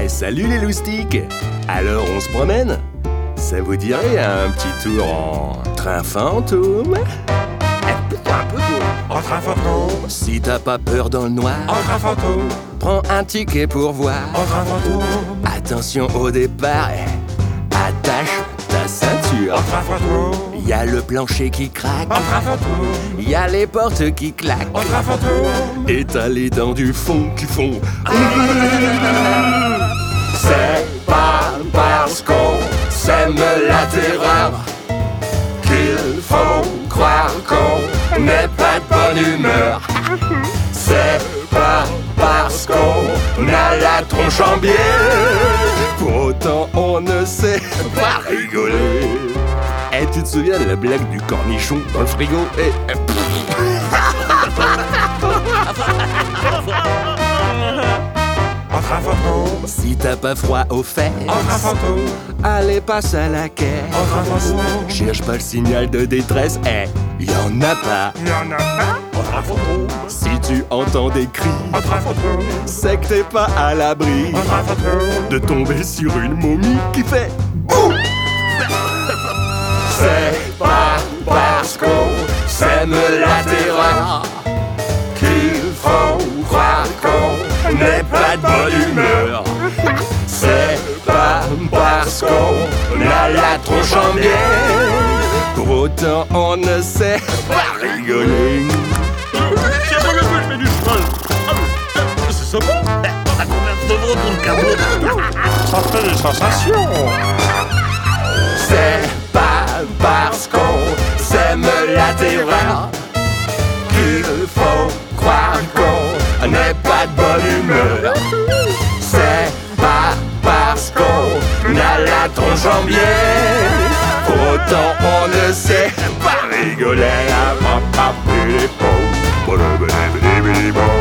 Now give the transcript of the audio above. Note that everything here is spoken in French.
Eh, salut les loustiques! Alors on se promène? Ça vous dirait un petit tour en train fantôme? Pousse-toi un peu, toi. En train fantôme, Si t'as pas peur dans le noir, en train fantôme, prends un ticket pour voir. en train fantôme, Attention au départ, attache ta ceinture. en train fantôme, Y a le plancher qui craque, en train fantôme, y a les portes qui claquent, en train fantôme. et t'as les dents du fond qui font. C'est pas parce qu'on sème la terreur qu'il faut croire qu'on n'est pas de bonne humeur. C'est pas parce qu'on a la tronche en biais, pour autant on ne sait pas rigoler. Eh, tu te souviens de la blague du cornichon dans le frigo? En train fantôme, Si t'as pas froid aux fesses, en train fantôme, allez passe à la caisse. en train fantôme, Cherche pas le signal de détresse, y'en a pas. y'en a pas. En train fantôme, Si tu entends des cris, en train fantôme, c'est que t'es pas à l'abri en train fantôme, de tomber sur une momie qui fait boum. C'est pas parce qu'on sème la terreur qu'il faut croire qu'on n'est pas de bonne humeur. C'est pas parce qu'on a la tronche en biais, pour autant on ne sait pas rigoler. Tiens, moi le peu, je mets du cheval. C'est sympa. On a combien d'euros pour le cabot? ça fait des sensations. C'est pas parce qu'on sème la terreur qu'il faut croire qu'on n'est pas de bonne humeur. C'est pas parce qu'on a la tronche en biais, pour autant on ne sait pas rigoler.